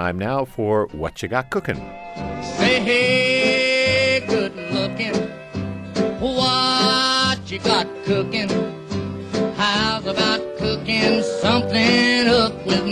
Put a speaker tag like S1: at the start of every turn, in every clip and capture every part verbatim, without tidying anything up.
S1: time now for What You Got Cooking.
S2: Say, hey, good looking, what you got cooking? How's about cooking something up with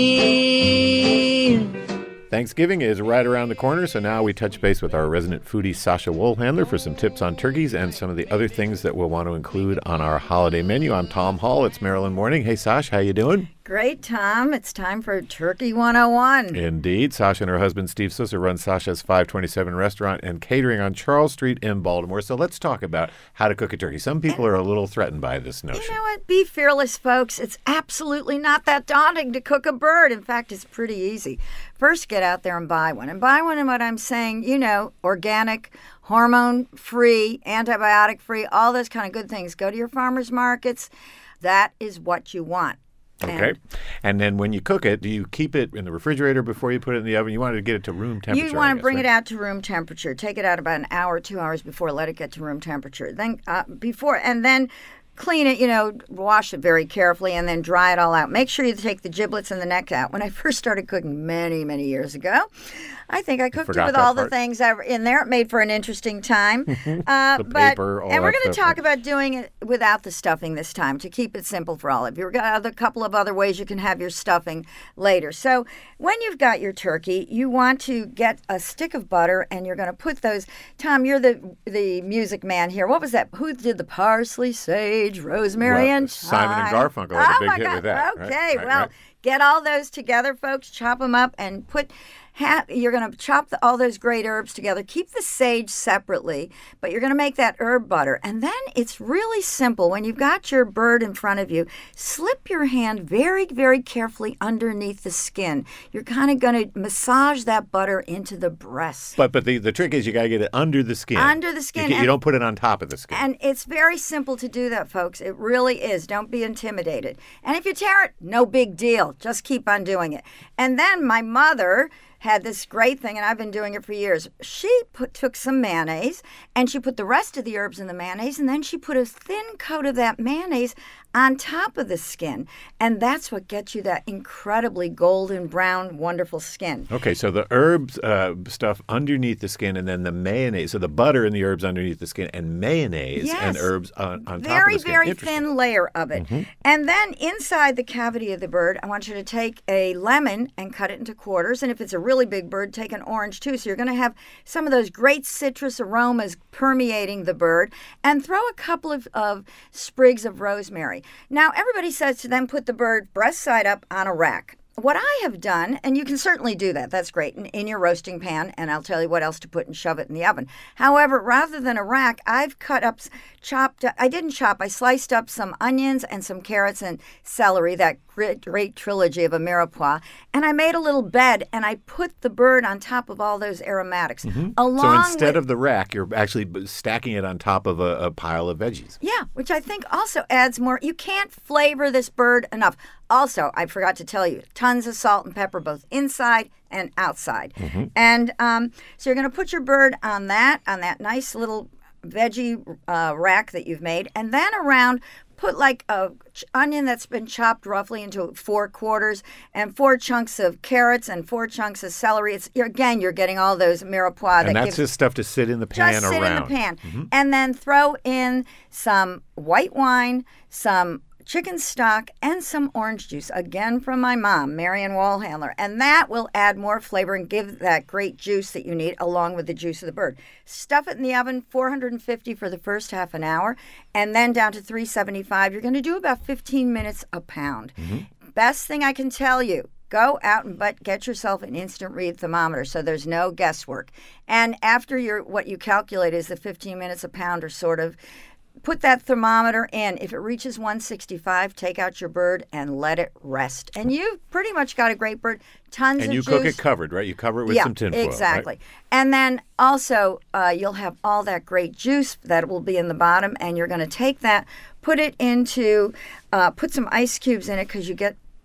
S2: me?
S1: Thanksgiving is right around the corner, so now we touch base with our resident foodie, Sasha Wohlhandler, for some tips on turkeys and some of the other things that we'll want to include on our holiday menu. I'm Tom Hall. It's Maryland Morning. Hey, Sash, how you doing?
S3: Great, Tom. It's time for Turkey one oh one.
S1: Indeed. Sasha and her husband, Steve Susser, run Sasha's five twenty-seven restaurant and catering on Charles Street in Baltimore. So let's talk about how to cook a turkey. Some people are a little threatened by this notion.
S3: You know what? Be fearless, folks. It's absolutely not that daunting to cook a bird. In fact, it's pretty easy. First, get out there and buy one. And buy one, and what I'm saying, you know, organic, hormone-free, antibiotic-free, all those kind of good things. Go to your farmers markets. That is what you want.
S1: Okay. And, and then when you cook it, do you keep it in the refrigerator before you put it in the oven? You want to get it to room temperature.
S3: You want to
S1: guess,
S3: bring
S1: right?
S3: it out to room temperature. Take it out about an hour, two hours before. Let it get to room temperature. Then uh, before and then clean it, you know, wash it very carefully and then dry it all out. Make sure you take the giblets and the neck out. When I first started cooking many, many years ago, I think I cooked it with all part. the things that were in there. It made for an interesting time. uh,
S1: the
S3: but,
S1: paper, all
S3: and we're
S1: that
S3: going to
S1: stuff.
S3: talk about doing it without the stuffing this time to keep it simple for all of you. We've got a couple of other ways you can have your stuffing later. So when you've got your turkey, you want to get a stick of butter and you're going to put those. Tom, you're the the music man here. What was that? Who did the parsley, sage, rosemary,
S1: well,
S3: and
S1: Simon and
S3: thyme?
S1: Garfunkel had
S3: oh
S1: a big
S3: my
S1: hit
S3: God.
S1: with that.
S3: Okay,
S1: right? Right,
S3: well,
S1: right.
S3: Get all those together, folks. Chop them up and put. Ha- you're going to chop the, all those great herbs together. Keep the sage separately, but you're going to make that herb butter. And then it's really simple. When you've got your bird in front of you, slip your hand very, very carefully underneath the skin. You're kind of going to massage that butter into the breast.
S1: But but the, the trick is you got to get it under the skin.
S3: Under the skin.
S1: You, you
S3: and,
S1: don't put it on top of the skin.
S3: And it's very simple to do that, folks. It really is. Don't be intimidated. And if you tear it, no big deal. Just keep on doing it. And then my mother had this great thing, and I've been doing it for years. She put, took some mayonnaise, and she put the rest of the herbs in the mayonnaise, and then she put a thin coat of that mayonnaise on top of the skin. And that's what gets you that incredibly golden brown, wonderful skin.
S1: Okay, so the herbs uh, stuff underneath the skin, and then the mayonnaise. So the butter and the herbs underneath the skin, and mayonnaise
S3: yes.
S1: and herbs on, on top
S3: very,
S1: of the skin.
S3: Very, very thin layer of it. Mm-hmm. And then inside the cavity of the bird, I want you to take a lemon and cut it into quarters. And if it's a really big bird, take an orange too. So you're going to have some of those great citrus aromas permeating the bird. And throw a couple of, of sprigs of rosemary. Now, everybody says to them, put the bird breast side up on a rack. What I have done, and you can certainly do that, that's great, in, in your roasting pan, and I'll tell you what else to put and shove it in the oven. However, rather than a rack, I've cut up, chopped, I didn't chop, I sliced up some onions and some carrots and celery, that great, great trilogy of a mirepoix, and I made a little bed, and I put the bird on top of all those aromatics.
S1: Mm-hmm.
S3: Along
S1: so instead
S3: with,
S1: of the rack, you're actually stacking it on top of a, a pile of veggies.
S3: Yeah, which I think also adds more. You can't flavor this bird enough. Also, I forgot to tell you, tons of salt and pepper, both inside and outside. Mm-hmm. And um, so you're going to put your bird on that, on that nice little veggie uh, rack that you've made. And then around, put like a ch- onion that's been chopped roughly into four quarters and four chunks of carrots and four chunks of celery. It's you're, Again, you're getting all those mirepoix.
S1: And
S3: that
S1: that's
S3: gives,
S1: just stuff to sit in the pan
S3: just
S1: around.
S3: sit in the pan.
S1: Mm-hmm.
S3: And then throw in some white wine, some chicken stock, and some orange juice, again from my mom, Marian Wohlhandler. And that will add more flavor and give that great juice that you need along with the juice of the bird. Stuff it in the oven, four hundred fifty for the first half an hour, and then down to three seventy-five. You're going to do about fifteen minutes a pound. Mm-hmm. Best thing I can tell you, go out and but get yourself an instant read thermometer so there's no guesswork. And after your what you calculate is the fifteen minutes a pound or sort of, put that thermometer in. If it reaches one sixty-five, take out your bird and let it rest. And you've pretty much got a great bird. Tons
S1: and
S3: of
S1: you
S3: juice.
S1: cook it covered, right? You cover it with
S3: yeah,
S1: some tin foil.
S3: Exactly.
S1: Right?
S3: And then also uh, you'll have all that great juice that will be in the bottom, and you're going to take that, put it into, uh, put some ice cubes in it because you get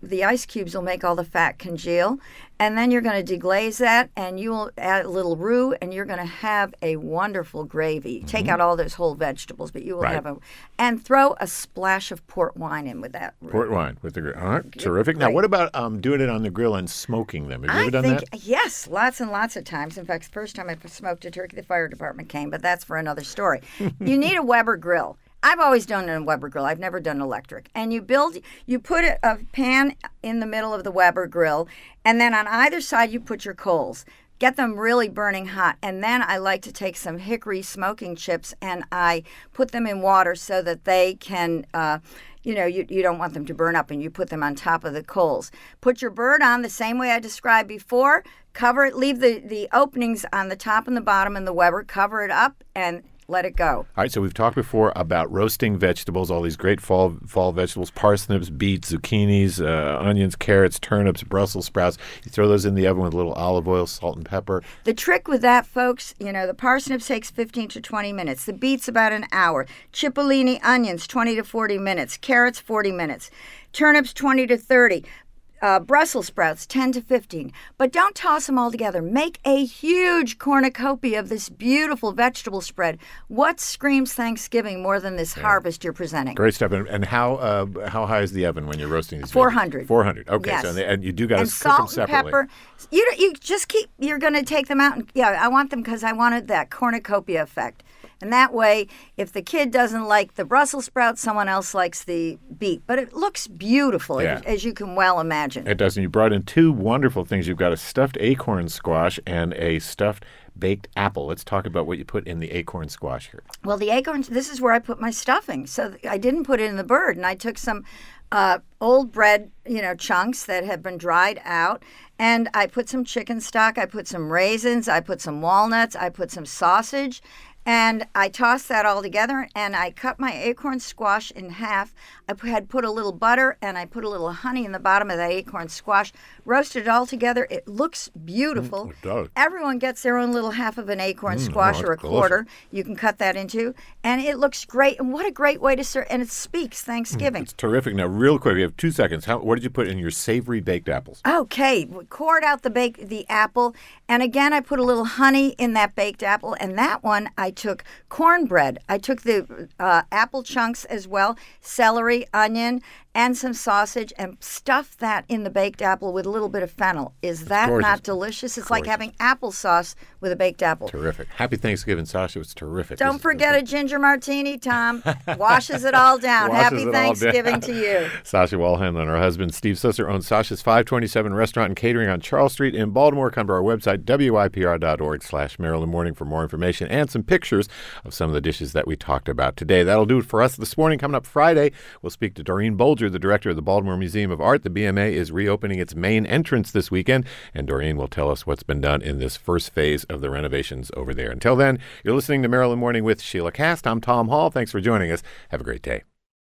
S3: the ice cubes will make all the fat congeal. And then you're going to deglaze that, and you will add a little roux, and you're going to have a wonderful gravy. Mm-hmm. Take out all those whole vegetables, but you will
S1: right.
S3: have a... And throw a splash of port wine in with that roux.
S1: Port wine with the grill. All right, terrific. Now, what about um, doing it on the grill and smoking them? Have you
S3: I
S1: ever done
S3: think,
S1: that?
S3: Yes, lots and lots of times. In fact, the first time I smoked a turkey, the fire department came, but that's for another story. You need a Weber grill. I've always done a Weber grill. I've never done electric. And you build, you put a, a pan in the middle of the Weber grill, and then on either side you put your coals. Get them really burning hot. And then I like to take some hickory smoking chips and I put them in water so that they can, uh, you know, you, you don't want them to burn up, and you put them on top of the coals. Put your bird on the same way I described before. Cover it, leave the, the openings on the top and the bottom in the Weber, cover it up, and let it go.
S1: All right, so we've talked before about roasting vegetables, all these great fall fall vegetables, parsnips, beets, zucchinis, uh, onions, carrots, turnips, Brussels sprouts. You throw those in the oven with a little olive oil, salt, and pepper.
S3: The trick with that, folks, you know, the parsnips takes fifteen to twenty minutes. The beets about an hour. Cipollini onions, twenty to forty minutes. Carrots, forty minutes. Turnips, twenty to thirty. Uh, Brussels sprouts, ten to fifteen. But don't toss them all together. Make a huge cornucopia of this beautiful vegetable spread. What screams Thanksgiving more than this yeah. harvest you're presenting?
S1: Great stuff. And, and how uh, how high is the oven when you're roasting these?
S3: four hundred.
S1: four hundred. Okay.
S3: Yes.
S1: So they, and you do got to
S3: cook
S1: them
S3: separately.
S1: separately.
S3: And salt and pepper. You, you just keep, you're going to take them out. And, yeah, I want them because I wanted that cornucopia effect. And that way, if the kid doesn't like the Brussels sprouts, someone else likes the beet. But it looks beautiful,
S1: yeah.
S3: as you can well imagine.
S1: It does. And you brought in two wonderful things. You've got a stuffed acorn squash and a stuffed baked apple. Let's talk about what you put in the acorn squash here.
S3: Well, the acorns, this is where I put my stuffing. So I didn't put it in the bird. And I took some uh, old bread, you know, chunks that have been dried out. And I put some chicken stock. I put some raisins. I put some walnuts. I put some sausage. And I tossed that all together, and I cut my acorn squash in half. I had put a little butter, and I put a little honey in the bottom of that acorn squash. Roasted it all together. It looks beautiful.
S1: Mm, it does.
S3: Everyone gets their own little half of an acorn
S1: Mm,
S3: squash
S1: oh,
S3: or a
S1: delicious.
S3: quarter. You can cut that into, and it looks great. And what a great way to serve! And it speaks Thanksgiving.
S1: It's terrific. Now, real quick, we have two seconds. How, what did you put in your savory baked apples?
S3: Okay, we cored out the bake the apple, and again I put a little honey in that baked apple, and that one I took cornbread. I took the uh, apple chunks as well, celery, onion, and some sausage, and stuffed that in the baked apple with a little bit of fennel. Is that
S1: gorgeous.
S3: not delicious? It's
S1: Gorgeous.
S3: like having applesauce with a baked apple.
S1: Terrific. Happy Thanksgiving, Sasha. It's terrific.
S3: Don't
S1: This-
S3: forget a ginger martini, Tom. Washes it all down.
S1: Washes
S3: Happy
S1: it all
S3: Thanksgiving
S1: down.
S3: to you.
S1: Sasha Walhandler and her husband, Steve Susser, owns Sasha's five twenty-seven Restaurant and Catering on Charles Street in Baltimore. Come to our website, W I P R dot org slash Maryland Morning for more information and some pictures of some of the dishes that we talked about today. That'll do it for us this morning. Coming up Friday, we'll speak to Doreen Bolger, the director of the Baltimore Museum of Art. The B M A is reopening its main entrance this weekend, and Doreen will tell us what's been done in this first phase of the renovations over there. Until then, you're listening to Maryland Morning with Sheila Cast. I'm Tom Hall. Thanks for joining us. Have a great day.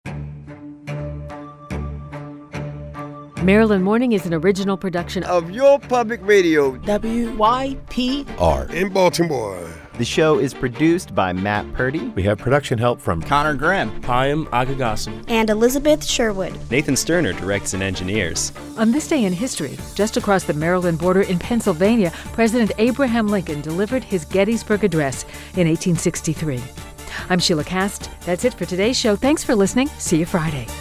S4: Maryland Morning is an original production of
S5: of your public radio
S6: W Y P R
S5: in Baltimore.
S7: The show is produced by Matt Purdy.
S1: We have production help from
S6: Connor Graham, Payam Agagasim,
S8: and Elizabeth Sherwood.
S9: Nathan Sterner directs and engineers.
S4: On this day in history, just across the Maryland border in Pennsylvania, President Abraham Lincoln delivered his Gettysburg Address in eighteen sixty-three. I'm Sheila Cast. That's it for today's show. Thanks for listening. See you Friday.